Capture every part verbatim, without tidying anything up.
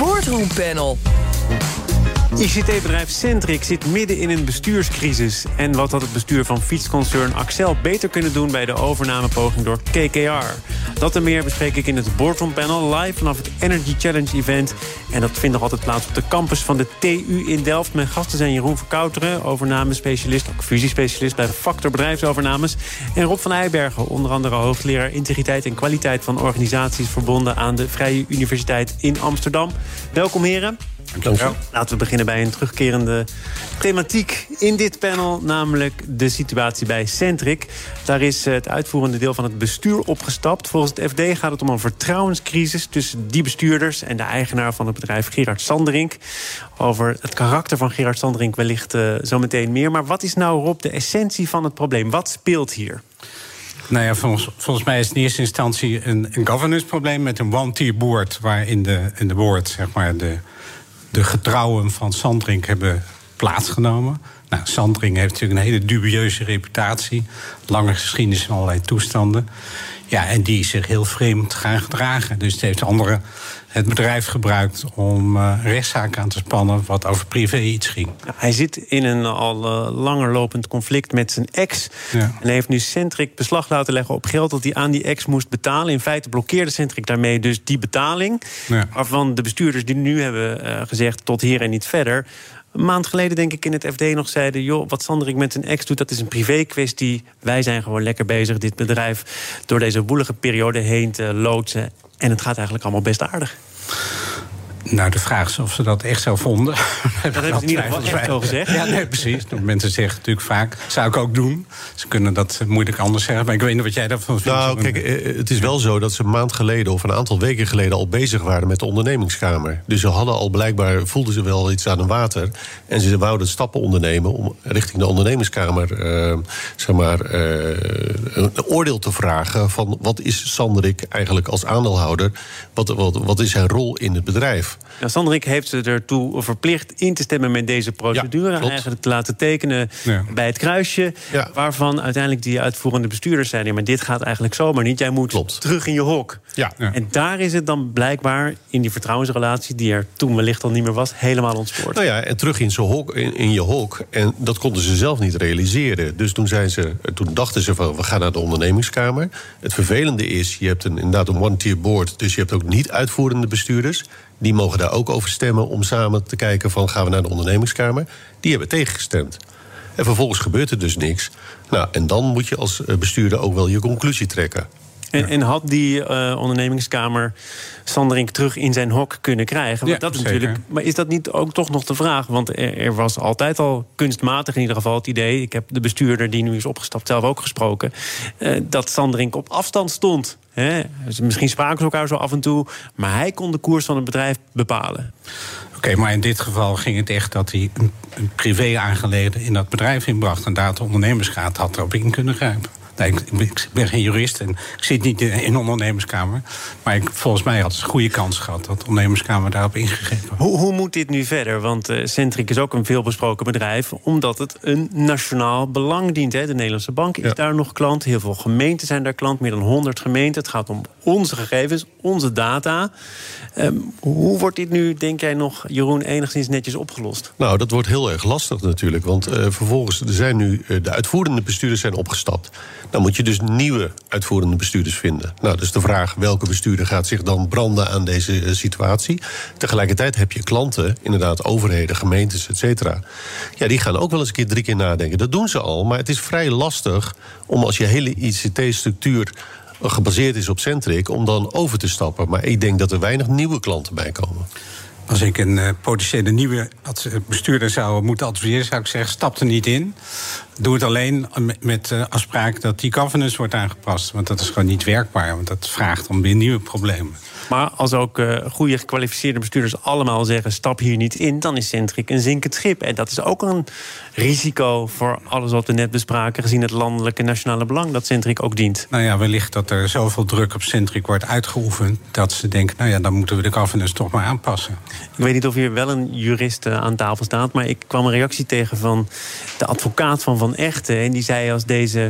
Boardroom Panel. I C T-bedrijf Centric zit midden in een bestuurscrisis. En wat had het bestuur van fietsconcern Accel beter kunnen doen bij de overnamepoging door K K R? Dat en meer bespreek ik in het Boardroom Panel live vanaf het Energy Challenge event. En dat vindt nog altijd plaats op de campus van de T U in Delft. Mijn gasten zijn Jeroen Verkouteren, overnamespecialist, ook fusiespecialist bij de Factor Bedrijfsovernames. En Rob van Eijbergen, onder andere hoogleraar integriteit en kwaliteit van organisaties verbonden aan de Vrije Universiteit in Amsterdam. Welkom heren. Dank je wel. Laten we beginnen bij een terugkerende thematiek in dit panel, namelijk de situatie bij Centric. Daar is het uitvoerende deel van het bestuur opgestapt. Volgens het F D gaat het om een vertrouwenscrisis tussen die bestuurders en de eigenaar van het bedrijf Gerard Sanderink. Over het karakter van Gerard Sanderink wellicht uh, zo meteen meer. Maar wat is nou, Rob, de essentie van het probleem? Wat speelt hier? Nou ja, volgens, volgens mij is het in eerste instantie een, een governance-probleem met een one-tier board, waar in de, in de board, zeg maar, de, de getrouwen van Sanderink hebben plaatsgenomen. Nou, Sanderink heeft natuurlijk een hele dubieuze reputatie, lange geschiedenis in allerlei toestanden. Ja, en die is zich heel vreemd gaan gedragen. Dus het heeft anderen het bedrijf gebruikt om uh, rechtszaken aan te spannen wat over privé iets ging. Ja, hij zit in een al uh, langer lopend conflict met zijn ex. Ja. En heeft nu Centric beslag laten leggen op geld dat hij aan die ex moest betalen. In feite blokkeerde Centric daarmee dus die betaling. Ja. Waarvan de bestuurders die nu hebben uh, gezegd tot hier en niet verder. Een maand geleden denk ik in het F D nog zeiden, joh, wat Sanderink met zijn ex doet, dat is een privé-kwestie. Wij zijn gewoon lekker bezig dit bedrijf door deze woelige periode heen te loodsen. En het gaat eigenlijk allemaal best aardig. Nou, de vraag is of ze dat echt zo vonden. Dat hebben ze in ieder geval echt zo gezegd. Ja, nee, precies. Mensen zeggen natuurlijk vaak, zou ik ook doen. Ze kunnen dat moeilijk anders zeggen, maar ik weet niet wat jij daarvan vindt. Nou, kijk, het is wel zo dat ze een maand geleden of een aantal weken geleden al bezig waren met de ondernemingskamer. Dus ze hadden al blijkbaar, voelden ze wel iets aan het water. En ze wouden stappen ondernemen om richting de ondernemingskamer uh, zeg maar, uh, een oordeel te vragen van wat is Sanderink eigenlijk als aandeelhouder? Wat, wat, wat is zijn rol in het bedrijf? Ja, Sanderink heeft ze ertoe verplicht in te stemmen met deze procedure. Ja, eigenlijk te laten tekenen ja. bij het kruisje. Ja. Waarvan uiteindelijk die uitvoerende bestuurders zeiden, ja, maar dit gaat eigenlijk zomaar niet. Jij moet klopt. terug in je hok. Ja. Ja. En daar is het dan blijkbaar in die vertrouwensrelatie, die er toen wellicht al niet meer was, helemaal ontspoord. Nou ja, en terug in, zijn hok, in, in je hok. En dat konden ze zelf niet realiseren. Dus toen, zijn ze, toen dachten ze van, we gaan naar de ondernemingskamer. Het vervelende is, je hebt een, inderdaad een one-tier board. Dus je hebt ook niet uitvoerende bestuurders. Die mogen daar ook over stemmen om samen te kijken van, gaan we naar de ondernemingskamer? Die hebben tegengestemd. En vervolgens gebeurt er dus niks. Nou, en dan moet je als bestuurder ook wel je conclusie trekken. En, en had die uh, ondernemingskamer Sanderink terug in zijn hok kunnen krijgen? Ja, dat zeker. natuurlijk, maar is dat niet ook toch nog de vraag? Want er, er was altijd al kunstmatig in ieder geval het idee, ik heb de bestuurder die nu is opgestapt zelf ook gesproken, uh, dat Sanderink op afstand stond. He, dus misschien spraken ze elkaar zo af en toe, maar hij kon de koers van het bedrijf bepalen. Oké, okay, maar in dit geval ging het echt dat hij een, een privé-aangelegenheid in dat bedrijf inbracht en daar de ondernemersraad had erop in kunnen grijpen. Nee, ik, ik ben geen jurist en ik zit niet in een ondernemerskamer. Maar ik, volgens mij had ze een goede kans gehad dat de ondernemerskamer daarop ingegrepen had. Hoe, hoe moet dit nu verder? Want uh, Centric is ook een veelbesproken bedrijf, omdat het een nationaal belang dient. Hè. De Nederlandse Bank is ja. daar nog klant. Heel veel gemeenten zijn daar klant. Meer dan honderd gemeenten. Het gaat om onze gegevens, onze data. Um, hoe wordt dit nu, denk jij nog, Jeroen, enigszins netjes opgelost? Nou, dat wordt heel erg lastig natuurlijk. Want uh, vervolgens er zijn nu uh, de uitvoerende bestuurders zijn opgestapt. Dan moet je dus nieuwe uitvoerende bestuurders vinden. Nou, dus de vraag, welke bestuurder gaat zich dan branden aan deze uh, situatie? Tegelijkertijd heb je klanten, inderdaad overheden, gemeentes, et cetera. Ja, die gaan ook wel eens een keer drie keer nadenken. Dat doen ze al, maar het is vrij lastig om als je hele I C T-structuur gebaseerd is op Centric, om dan over te stappen. Maar ik denk dat er weinig nieuwe klanten bij komen. Als ik een uh, potentiële nieuwe bestuurder zou moeten adviseren, zou ik zeggen, stap er niet in. Doe het alleen met, met uh, afspraak dat die governance wordt aangepast. Want dat is gewoon niet werkbaar, want dat vraagt om weer nieuwe problemen. Maar als ook uh, goede gekwalificeerde bestuurders allemaal zeggen, stap hier niet in, dan is Centric een zinkend schip. En dat is ook een risico voor alles wat we net bespraken, gezien het landelijke nationale belang dat Centric ook dient. Nou ja, wellicht dat er zoveel druk op Centric wordt uitgeoefend dat ze denken, nou ja, dan moeten we de governance toch maar aanpassen. Ik weet niet of hier wel een jurist uh, aan tafel staat, maar ik kwam een reactie tegen van de advocaat van Van Echten. En die zei, als deze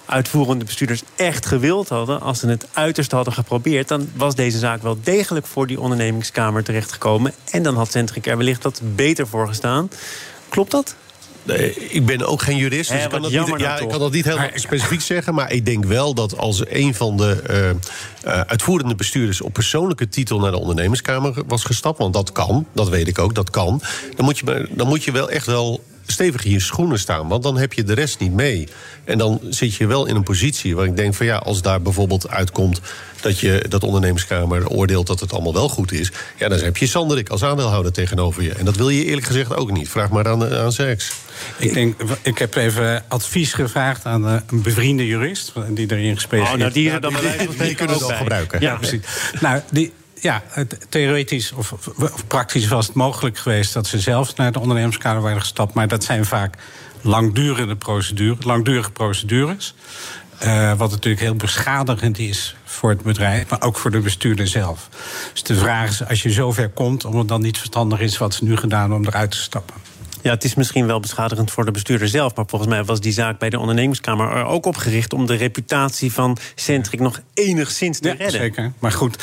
uitvoerende bestuurders echt gewild hadden, als ze het uiterste hadden geprobeerd, dan was deze zaak wel degelijk voor die ondernemingskamer terechtgekomen. En dan had Centric er wellicht wat beter voor gestaan. Klopt dat? Nee, ik ben ook geen jurist, dus He, ik, kan dat niet, ja, ik kan dat niet heel maar, specifiek zeggen. Maar ik denk wel dat als een van de uh, uh, uitvoerende bestuurders op persoonlijke titel naar de ondernemerskamer was gestapt, want dat kan, dat weet ik ook, dat kan, dan moet je, dan moet je wel echt wel stevig in je schoenen staan, want dan heb je de rest niet mee. En dan zit je wel in een positie waar ik denk van ja, als daar bijvoorbeeld uitkomt dat je dat ondernemerskamer oordeelt dat het allemaal wel goed is, ja, dan heb je Sanderik als aandeelhouder tegenover je. En dat wil je eerlijk gezegd ook niet. Vraag maar aan, aan Zerks. Ik denk, ik heb even advies gevraagd aan een bevriende jurist die erin gespecialiseerd is. Oh, nou, die, dan die, die, die, die kunnen we wel gebruiken. Ja, precies. Nou, die. Ja, theoretisch of, of praktisch was het mogelijk geweest dat ze zelf naar de ondernemerskamer waren gestapt. Maar dat zijn vaak langdurige procedures. Langdurige procedures uh, wat natuurlijk heel beschadigend is voor het bedrijf, maar ook voor de bestuurder zelf. Dus de vraag is, als je zover komt, om het dan niet verstandig is wat ze nu gedaan hebben om eruit te stappen. Ja, het is misschien wel beschadigend voor de bestuurder zelf, maar volgens mij was die zaak bij de ondernemingskamer er ook op gericht om de reputatie van Centric nog enigszins te ja, redden. Zeker, maar goed.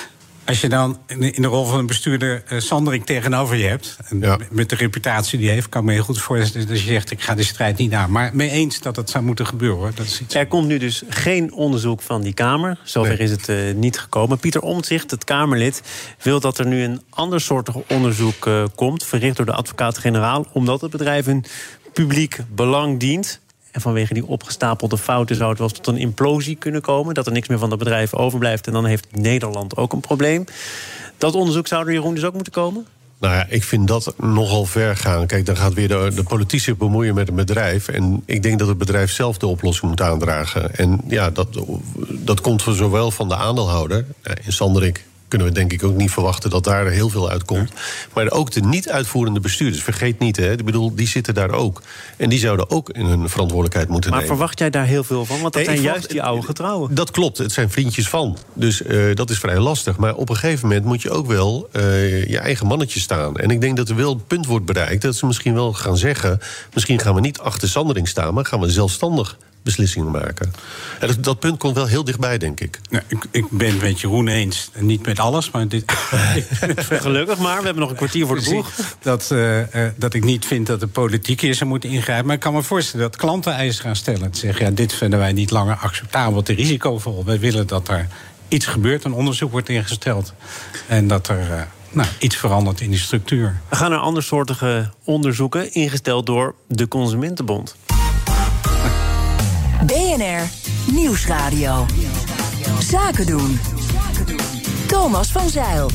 Als je dan in de rol van een bestuurder uh, Sanderik tegenover je hebt, en ja. met de reputatie die hij heeft, kan ik me heel goed voorstellen dat je zegt, ik ga die strijd niet aan. Maar mee eens dat het zou moeten gebeuren, hoor. Dat is iets... Er komt nu dus geen onderzoek van die Kamer. Zover nee. is het uh, niet gekomen. Pieter Omtzigt, het Kamerlid, wil dat er nu een ander soortig onderzoek uh, komt, verricht door de advocaat-generaal, omdat het bedrijf een publiek belang dient. En vanwege die opgestapelde fouten zou het wel tot een implosie kunnen komen, dat er niks meer van het bedrijf overblijft en dan heeft Nederland ook een probleem. Dat onderzoek zou er, Jeroen, dus ook moeten komen? Nou ja, ik vind dat nogal ver gaan. Kijk, dan gaat weer de, de politiek zich bemoeien met een bedrijf. En ik denk dat het bedrijf zelf de oplossing moet aandragen. En ja, dat, dat komt van zowel van de aandeelhouder, in Sanderik kunnen we denk ik ook niet verwachten dat daar heel veel uitkomt. Maar ook de niet-uitvoerende bestuurders, vergeet niet, hè, ik bedoel, die zitten daar ook. En die zouden ook in hun verantwoordelijkheid moeten maar nemen. Maar verwacht jij daar heel veel van? Want dat nee, zijn verwacht, juist die oude getrouwen. Dat klopt, het zijn vriendjes van. Dus uh, dat is vrij lastig. Maar op een gegeven moment moet je ook wel uh, je eigen mannetje staan. En ik denk dat er wel het punt wordt bereikt dat ze misschien wel gaan zeggen, misschien gaan we niet achter Sanderik staan, maar gaan we zelfstandig beslissingen maken. En dat, dat punt komt wel heel dichtbij, denk ik. Nou, ik. Ik ben het met Jeroen eens. Niet met alles, maar dit... Gelukkig maar, we hebben nog een kwartier voor de boeg. Dat, uh, uh, dat ik niet vind dat de politiek hier zou moeten ingrijpen. Maar ik kan me voorstellen dat klanten eisen gaan stellen. Te zeggen, ja, dit vinden wij niet langer acceptabel, te risicovol. Wij willen dat er iets gebeurt, een onderzoek wordt ingesteld. En dat er... Uh, Nou, iets verandert in die structuur. We gaan naar andersoortige onderzoeken, ingesteld door de Consumentenbond. B N R Nieuwsradio. Zaken doen. Thomas van Zijl.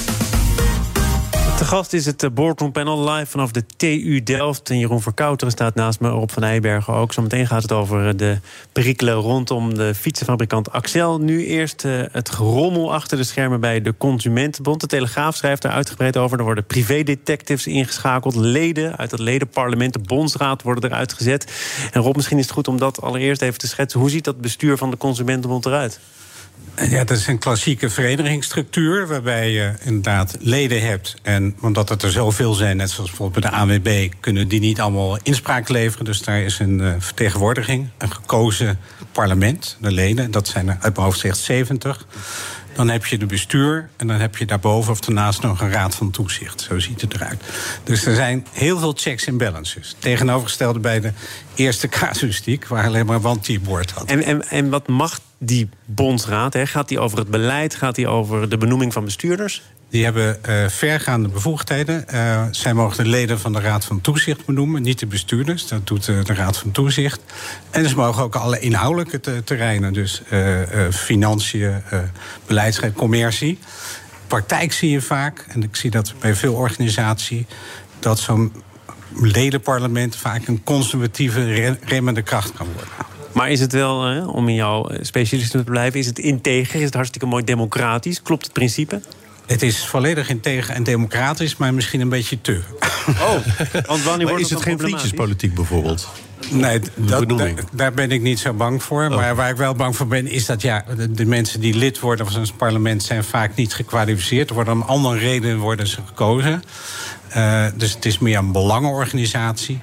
Te gast is het Boardroom Panel live vanaf de T U Delft. En Jeroen Verkouteren staat naast me, Rob van Eijbergen ook. Zometeen gaat het over de perikelen rondom de fietsenfabrikant Accel. Nu eerst uh, het gerommel achter de schermen bij de Consumentenbond. De Telegraaf schrijft daar uitgebreid over. Er worden privédetectives ingeschakeld. Leden uit het ledenparlement, de bondsraad, worden eruit gezet. En Rob, misschien is het goed om dat allereerst even te schetsen. Hoe ziet dat bestuur van de Consumentenbond eruit? Ja, dat is een klassieke verenigingsstructuur, waarbij je inderdaad leden hebt. En omdat het er zoveel zijn, net zoals bijvoorbeeld bij de A W B, kunnen die niet allemaal inspraak leveren. Dus daar is een uh, vertegenwoordiging, een gekozen parlement, de leden. Dat zijn er uit mijn hoofd zegt zeventig. Dan heb je de bestuur en dan heb je daarboven of daarnaast nog een raad van toezicht. Zo ziet het eruit. Dus er zijn heel veel checks en balances. Tegenovergestelde bij de eerste casuïstiek, waar alleen maar one-T-board had. En, en, en wat mag die bondsraad? Hè? Gaat die over het beleid? Gaat die over de benoeming van bestuurders? Die hebben uh, vergaande bevoegdheden. Uh, zij mogen de leden van de Raad van Toezicht benoemen, niet de bestuurders. Dat doet uh, de Raad van Toezicht. En ze mogen ook alle inhoudelijke te, terreinen, dus uh, uh, financiën, uh, beleidsrecht, commercie. Praktijk zie je vaak, en ik zie dat bij veel organisaties, dat zo'n ledenparlement vaak een conservatieve, remmende kracht kan worden. Maar is het wel, hè, om in jouw specialisme te blijven, is het integer, is het hartstikke mooi democratisch? Klopt het principe? Het is volledig integer en democratisch, maar misschien een beetje te. Oh, want wanneer wordt is het geen vriendjespolitiek bijvoorbeeld? Nee, dat, da, daar ben ik niet zo bang voor. Oh. Maar waar ik wel bang voor ben, is dat ja, de, de mensen die lid worden van zo'n parlement zijn vaak niet gekwalificeerd. Er worden om andere redenen worden ze gekozen. Uh, dus het is meer een belangenorganisatie.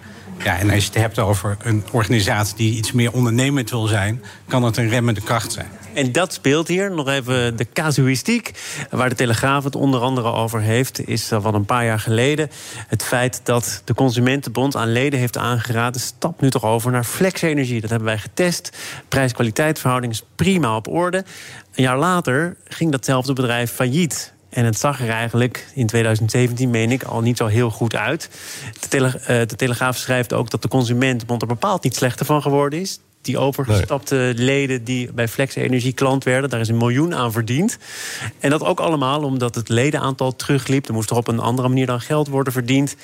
Ja, en als je het hebt over een organisatie die iets meer ondernemend wil zijn, kan het een remmende kracht zijn. En dat speelt hier. Nog even de casuïstiek. Waar de Telegraaf het onder andere over heeft, is van een paar jaar geleden het feit dat de Consumentenbond aan leden heeft aangeraden, stap nu toch over naar flexenergie. Dat hebben wij getest. Prijs-kwaliteitverhouding is prima op orde. Een jaar later ging datzelfde bedrijf failliet. En het zag er eigenlijk in tweeduizend zeventien, meen ik, al niet zo heel goed uit. De, tele- uh, de Telegraaf schrijft ook dat de Consumentenbond er bepaald niet slechter van geworden is. Die overgestapte nee. leden die bij Flex Energie klant werden, daar is een miljoen aan verdiend. En dat ook allemaal omdat het ledenaantal terugliep. Er moest er op een andere manier dan geld worden verdiend.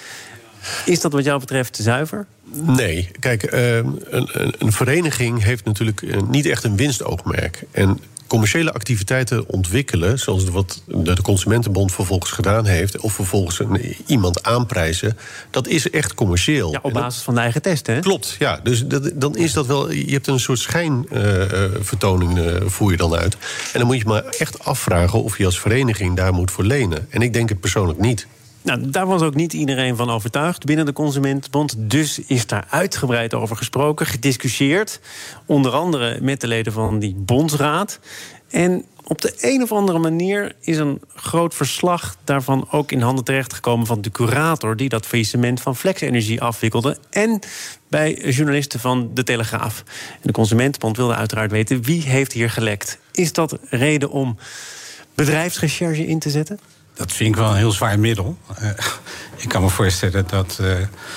Is dat wat jou betreft zuiver? Nee, kijk, uh, een, een vereniging heeft natuurlijk uh, niet echt een winstoogmerk. En commerciële activiteiten ontwikkelen, zoals wat de Consumentenbond vervolgens gedaan heeft, of vervolgens een, iemand aanprijzen, dat is echt commercieel. Ja, op basis dat, van de eigen testen, hè? Klopt, ja. Dus dat, dan is dat wel. Je hebt een soort schijnvertoning uh, uh, voer je dan uit. En dan moet je maar echt afvragen of je als vereniging daar moet voor lenen. En ik denk het persoonlijk niet. Nou, daar was ook niet iedereen van overtuigd binnen de Consumentenbond. Dus is daar uitgebreid over gesproken, gediscussieerd. Onder andere met de leden van die bondsraad. En op de een of andere manier is een groot verslag daarvan ook in handen terechtgekomen van de curator die dat faillissement van Flex Energie afwikkelde. En bij journalisten van de Telegraaf. En de Consumentenbond wilde uiteraard weten wie heeft hier gelekt. Is dat reden om bedrijfsrecherche in te zetten? Dat vind ik wel een heel zwaar middel. Uh, ik kan me voorstellen dat uh,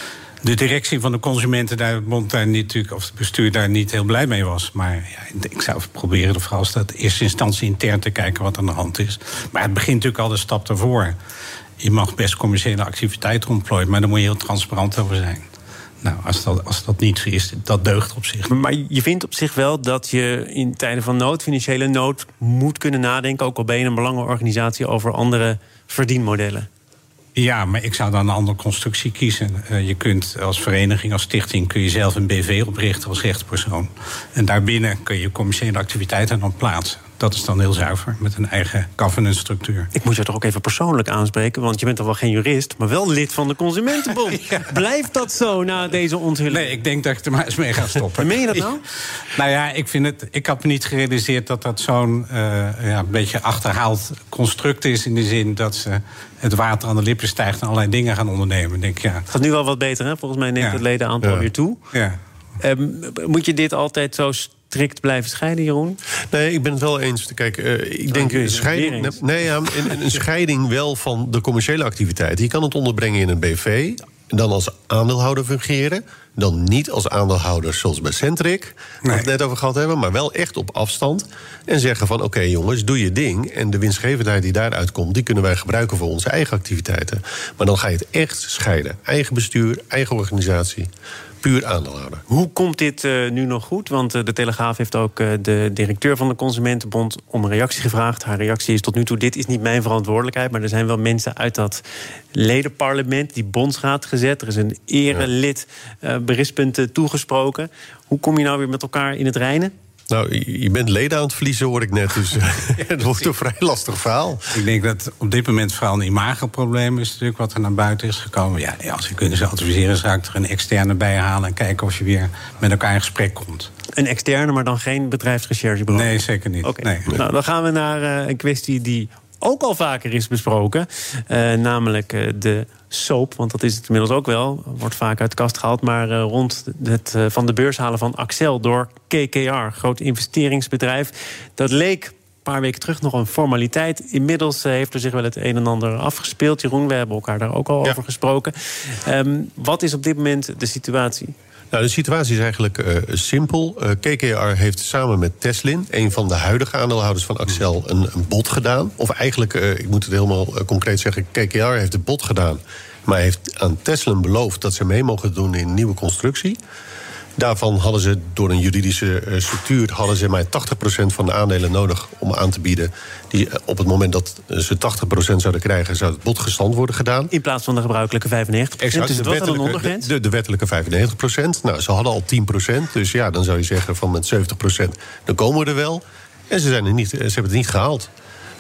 de directie van de Consumentenbond daar niet, of het bestuur daar niet heel blij mee was. Maar ja, ik zou proberen, vooral als dat in eerste instantie intern te kijken wat aan de hand is. Maar het begint natuurlijk al de stap daarvoor. Je mag best commerciële activiteiten ontplooien, maar daar moet je heel transparant over zijn. Nou, als dat, als dat niet zo is, dat deugt op zich. Maar je vindt op zich wel dat je in tijden van nood, financiële nood, moet kunnen nadenken, ook al ben je een belangenorganisatie, over andere verdienmodellen. Ja, maar ik zou dan een andere constructie kiezen. Uh, je kunt als vereniging, als stichting, kun je zelf een B V oprichten als rechtspersoon. En daarbinnen kun je commerciële activiteiten dan plaatsen. Dat is dan heel zuiver, met een eigen governance structuur. Ik moet je toch ook even persoonlijk aanspreken, want je bent toch wel geen jurist, maar wel lid van de Consumentenbond. Ja. Blijft dat zo na deze onthulling? Nee, ik denk dat ik er maar eens mee ga stoppen. Meen je dat nou? Nou ja, ik vind het. Ik had me niet gerealiseerd dat dat zo'n uh, ja, een beetje achterhaald construct is, in de zin dat ze het water aan de lippen stijgt en allerlei dingen gaan ondernemen. Denk, ja. Het gaat nu wel wat beter, hè? Volgens mij neemt ja. het ledenaantal ja. weer toe. Ja. Um, moet je dit altijd zo strikt blijven scheiden, Jeroen? Nee, ik ben het wel eens. Kijk, uh, ik denk een scheiding, nee, ja, een, een scheiding wel van de commerciële activiteiten. Je kan het onderbrengen in een B V, dan als aandeelhouder fungeren, dan niet als aandeelhouder zoals bij Centric, waar nee. we het net over gehad hebben, maar wel echt op afstand. En zeggen van, oké okay, jongens, doe je ding. En de winstgevendheid die daaruit komt, die kunnen wij gebruiken voor onze eigen activiteiten. Maar dan ga je het echt scheiden. Eigen bestuur, eigen organisatie. Puur aandeelhouder. Hoe komt dit uh, nu nog goed? Want uh, de Telegraaf heeft ook uh, de directeur van de Consumentenbond om een reactie gevraagd. Haar reactie is tot nu toe, dit is niet mijn verantwoordelijkheid, maar er zijn wel mensen uit dat ledenparlement, die bondsraad gezet. Er is een erelid uh, berichtspunten toegesproken. Hoe kom je nou weer met elkaar in het reinen? Nou, je bent leden aan het verliezen, hoor ik net. Dus het wordt een vrij lastig verhaal. Ik denk dat op dit moment vooral een imagoprobleem is natuurlijk wat er naar buiten is gekomen. Ja, als je kunt ze adviseren, zou ik er een externe bij halen en kijken of je weer met elkaar in gesprek komt. Een externe, maar dan geen bedrijfsrecherchebureau? Nee, zeker niet. Okay. Nee. Nou, dan gaan we naar uh, een kwestie die ook al vaker is besproken. Uh, namelijk uh, de soap, want dat is het inmiddels ook wel. Wordt vaak uit de kast gehaald. Maar uh, rond het uh, van de beurs halen van Accel door K K R. Groot investeringsbedrijf. Dat leek een paar weken terug nog een formaliteit. Inmiddels uh, heeft er zich wel het een en ander afgespeeld. Jeroen, we hebben elkaar daar ook al ja. over gesproken. Um, wat is op dit moment de situatie? Nou, de situatie is eigenlijk uh, simpel. Uh, K K R heeft samen met Teslin, een van de huidige aandeelhouders van Accel, een, een bod gedaan. Of eigenlijk, uh, ik moet het helemaal uh, concreet zeggen, K K R heeft het bod gedaan, maar heeft aan Teslin beloofd dat ze mee mogen doen in een nieuwe constructie. Daarvan hadden ze door een juridische uh, structuur hadden ze maar tachtig procent van de aandelen nodig om aan te bieden. Die, uh, op het moment dat ze tachtig procent zouden krijgen, zou het bod gestand worden gedaan. In plaats van de gebruikelijke vijfennegentig procent. Exact, dus de, wettelijke, een ondergrens? de, de wettelijke vijfennegentig procent. Nou, ze hadden al tien procent. Dus ja, dan zou je zeggen van met zeventig procent, dan komen we er wel. En ze, zijn er niet, ze hebben het niet gehaald.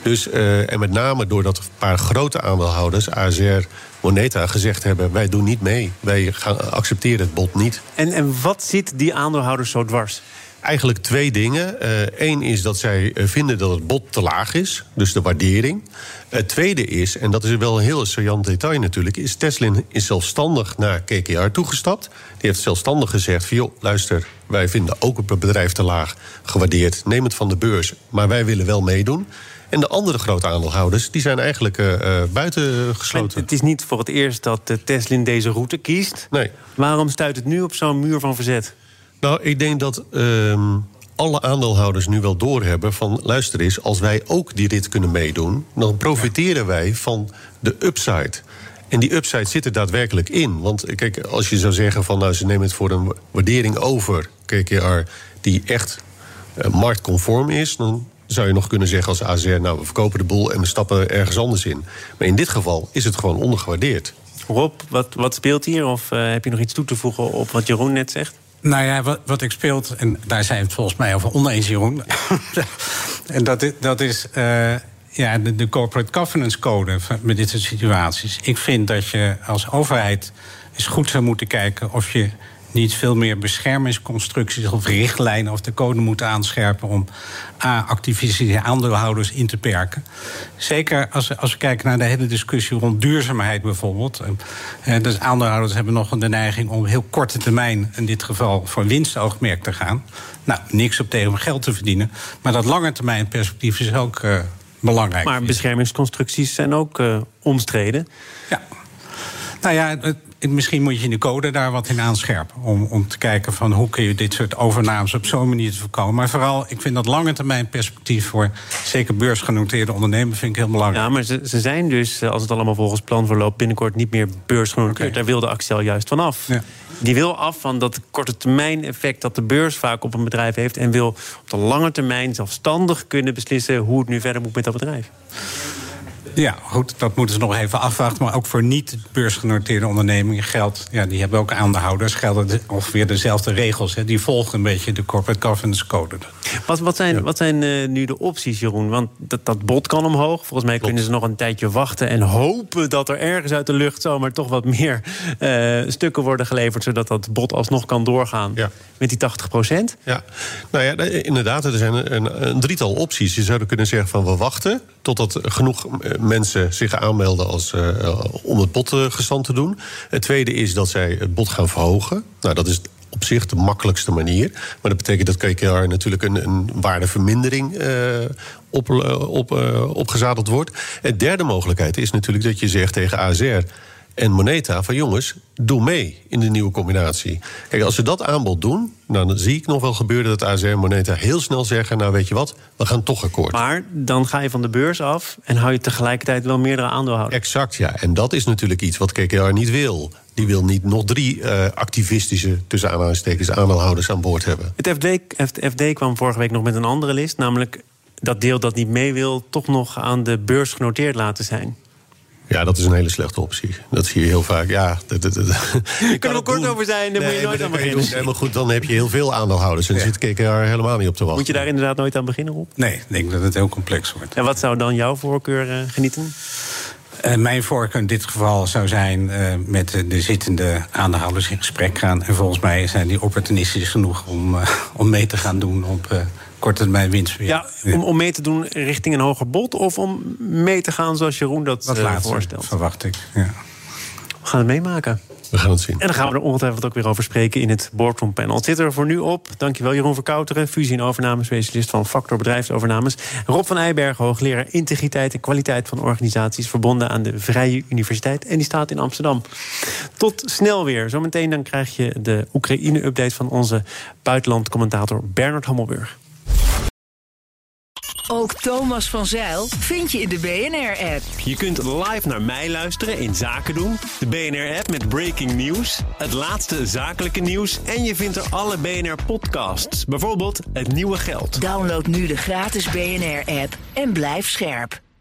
Dus, uh, en met name doordat een paar grote aandeelhouders, A S R, Moneta, gezegd hebben: wij doen niet mee. Wij gaan accepteren het bod niet. En, en wat zit die aandeelhouders zo dwars? Eigenlijk twee dingen. Eén uh, is dat zij uh, vinden dat het bod te laag is, dus de waardering. Het tweede is, en dat is wel een heel saillant detail natuurlijk, is Teslin is zelfstandig naar K K R toegestapt. Die heeft zelfstandig gezegd van, joh, luister, wij vinden ook het bedrijf te laag gewaardeerd. Neem het van de beurs, maar wij willen wel meedoen. En de andere grote aandeelhouders die zijn eigenlijk uh, uh, buitengesloten. Het is niet voor het eerst dat uh, Teslin deze route kiest. Nee. Waarom stuit het nu op zo'n muur van verzet? Nou, ik denk dat uh, alle aandeelhouders nu wel doorhebben van, luister eens, als wij ook die rit kunnen meedoen, dan profiteren wij van de upside. En die upside zit er daadwerkelijk in. Want kijk, als je zou zeggen van, nou, ze nemen het voor een waardering over K K R die echt uh, marktconform is, dan zou je nog kunnen zeggen als A S R, nou, we verkopen de boel en we stappen ergens anders in. Maar in dit geval is het gewoon ondergewaardeerd. Rob, wat, wat speelt hier? Of uh, heb je nog iets toe te voegen op wat Jeroen net zegt? Nou ja, wat, wat ik speelt, en daar zijn we het volgens mij over oneens, Jeroen. en dat is, dat is uh, ja, de, de corporate governance code met dit soort situaties. Ik vind dat je als overheid eens goed zou moeten kijken of je niet veel meer beschermingsconstructies of richtlijnen of de code moet aanscherpen om a, activistische aandeelhouders in te perken. Zeker als, als we kijken naar de hele discussie rond duurzaamheid bijvoorbeeld. Eh, dus aandeelhouders hebben nog de neiging om heel korte termijn, in dit geval voor winstoogmerk te gaan. Nou, niks op tegen om geld te verdienen. Maar dat lange termijn perspectief is ook uh, belangrijk. Maar beschermingsconstructies zijn ook uh, omstreden. Ja. Nou ja, het, misschien moet je in de code daar wat in aanscherpen. Om, om te kijken van hoe kun je dit soort overnames op zo'n manier te voorkomen. Maar vooral, ik vind dat lange termijn perspectief voor zeker beursgenoteerde ondernemers vind ik heel belangrijk. Ja, maar ze, ze zijn dus, als het allemaal volgens plan verloopt, binnenkort niet meer beursgenoteerd. Okay. Daar wilde Accel juist van af. Ja. Die wil af van dat korte termijn effect dat de beurs vaak op een bedrijf heeft en wil op de lange termijn zelfstandig kunnen beslissen hoe het nu verder moet met dat bedrijf. Ja, goed, dat moeten ze nog even afwachten. Maar ook voor niet-beursgenoteerde ondernemingen geldt, ja, die hebben ook aandeelhouders, gelden ongeveer dezelfde regels. Hè. Die volgen een beetje de corporate governance code. Wat, wat zijn, ja. wat zijn uh, nu de opties, Jeroen? Want dat, dat bod kan omhoog. Volgens mij kunnen ze nog een tijdje wachten en hopen dat er ergens uit de lucht zomaar toch wat meer uh, stukken worden geleverd, zodat dat bod alsnog kan doorgaan ja. met die tachtig procent. Ja, nou ja, inderdaad, er zijn een, een drietal opties. Je zou kunnen zeggen van we wachten totdat genoeg mensen zich aanmelden als, uh, om het bod uh, gestand te doen. Het tweede is dat zij het bod gaan verhogen. Nou, dat is op zich de makkelijkste manier. Maar dat betekent dat K K R natuurlijk een, een waardevermindering uh, op, uh, op, uh, opgezadeld wordt. En derde mogelijkheid is natuurlijk dat je zegt tegen A S R en Moneta van jongens, doe mee in de nieuwe combinatie. Kijk, als ze dat aanbod doen, nou, dan zie ik nog wel gebeuren dat A S R en Moneta heel snel zeggen, nou weet je wat, we gaan toch akkoord. Maar dan ga je van de beurs af en hou je tegelijkertijd wel meerdere aandeelhouders. Exact, ja. En dat is natuurlijk iets wat K K R niet wil. Die wil niet nog drie uh, activistische, tussen aanhalingstekens, aandeelhouders aan boord hebben. Het F D, F D kwam vorige week nog met een andere list, namelijk dat deel dat niet mee wil toch nog aan de beurs genoteerd laten zijn. Ja, dat is een hele slechte optie. Dat zie je heel vaak. Ja, dat, dat, dat, je kan er kort doen. over zijn, daar nee, moet je nooit aan beginnen. Nee, maar goed, dan heb je heel veel aandeelhouders. En ja. zit K K R helemaal niet op te wachten. Moet je daar inderdaad nooit aan beginnen, Rob? Nee, ik denk dat het heel complex wordt. En wat zou dan jouw voorkeur uh, genieten? Uh, mijn voorkeur in dit geval zou zijn uh, met de, de zittende aandeelhouders in gesprek gaan. En volgens mij zijn die opportunistisch genoeg om, uh, om mee te gaan doen op uh, korte termijn winst. Ja, ja. Om, om mee te doen richting een hoger bod of om mee te gaan zoals Jeroen dat, dat uh, voorstelt? Verwacht ik, ja. We gaan het meemaken. We gaan het zien. En dan gaan we er ongetwijfeld ook weer over spreken in het Boardroom Panel. Het zit er voor nu op. Dankjewel Jeroen Verkouteren, fusie- en overnamespecialist van Factor Bedrijfsovernames. Rob van Eijbergen, hoogleraar integriteit en kwaliteit van organisaties, verbonden aan de Vrije Universiteit. En die staat in Amsterdam. Tot snel weer. Zometeen dan krijg je de Oekraïne-update van onze buitenlandcommentator Bernard Hammelburg. Ook Thomas van Zijl vind je in de B N R-app. Je kunt live naar mij luisteren in Zaken doen. De B N R-app met breaking news, het laatste zakelijke nieuws. En je vindt er alle B N R-podcasts. Bijvoorbeeld Het Nieuwe Geld. Download nu de gratis B N R-app en blijf scherp.